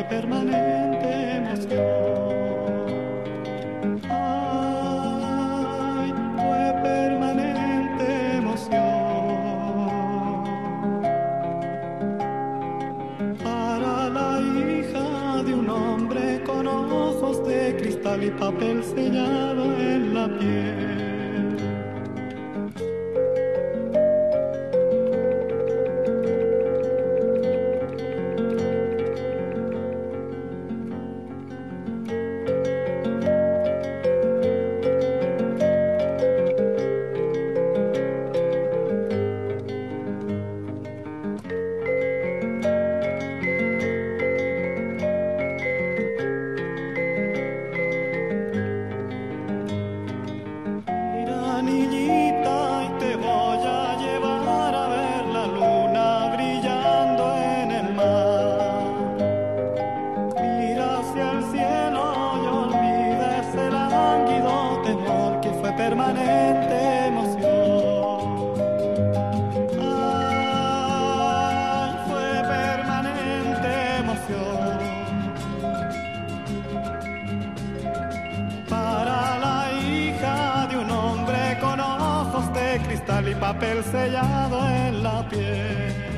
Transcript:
permanente emoción. Ay, fue permanente emoción. Para la hija de un hombre con ojos de cristal y papel sellado en la piel. Niñita, y te voy a llevar a ver la luna brillando en el mar. Mira hacia el cielo y olvida ese lánguido temor que fue permanente emoción. Ay, fue permanente emoción. Para la hija de un hombre con ojos de cristal y papel sellado en la piel.